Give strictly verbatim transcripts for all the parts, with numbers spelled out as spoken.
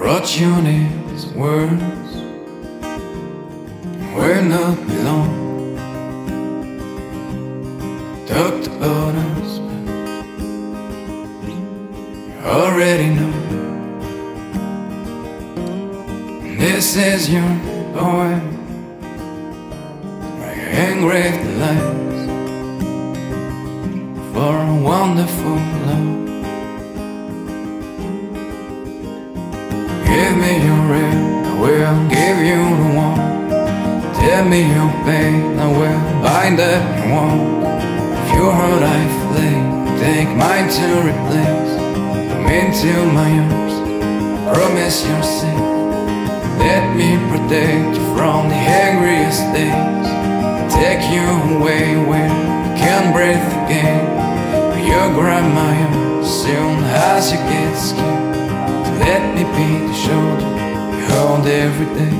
What you need is words where not belong. Talked about us, but you already know. This is your poem where you engrave the lines for a wonderful love. Give me your real, I will give you the one. Tell me your pain, I will bind up your wound. If your heart I flame, take mine to replace. Come into my arms, promise you're safe. Let me protect you from the angriest days. Take you away where you can't breathe again. You'll grab my arm soon as you get scared. Let me be the shoulder you hold every day.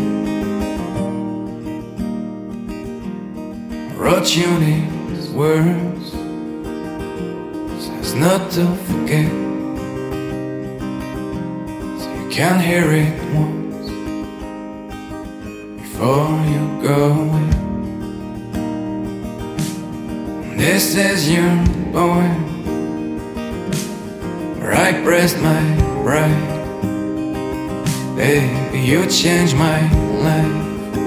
What you need is words, says not to forget, so you can hear it once before you go away. This is your poem where I pressed my pride. Baby, you changed my life.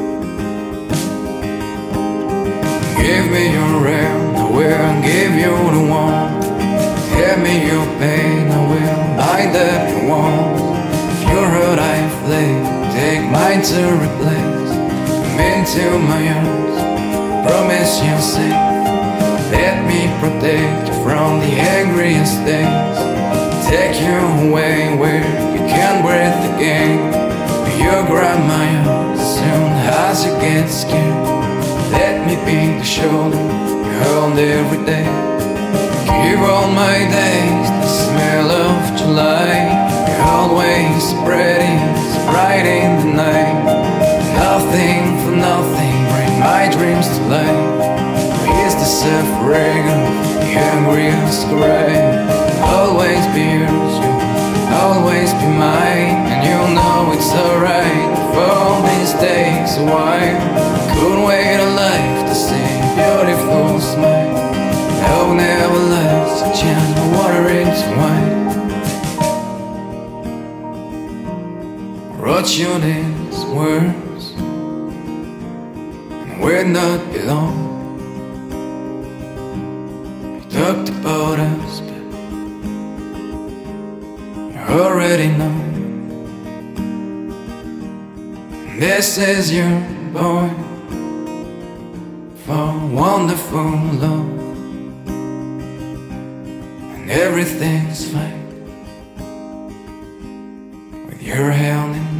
Give me your real, I will give you the one. Tell me your pain, I will bind up your wounds. If your heart I flame, take mine to replace. Come into my arms, promise you're safe. Let me protect you from the angriest days. Take you away where you can't breathe again. You grab my arm soon as you get scared. Let me be the shoulder you hold every day. Give all my days the smell of July. You're always spreading, so bright in the night. Nothing for nothing, bring my dreams to life. Is the suffering of the angriest cry. Always be yours, you'll always be mine. And you'll know it's alright if all these takes a while. Couldn't wait a life to see a beautiful smile. Hope never lies to change my water into wine. What you need is words, and where not belong. We talked about us, but you already know. This is your poem for wonderful love. And everything's fine with your hand in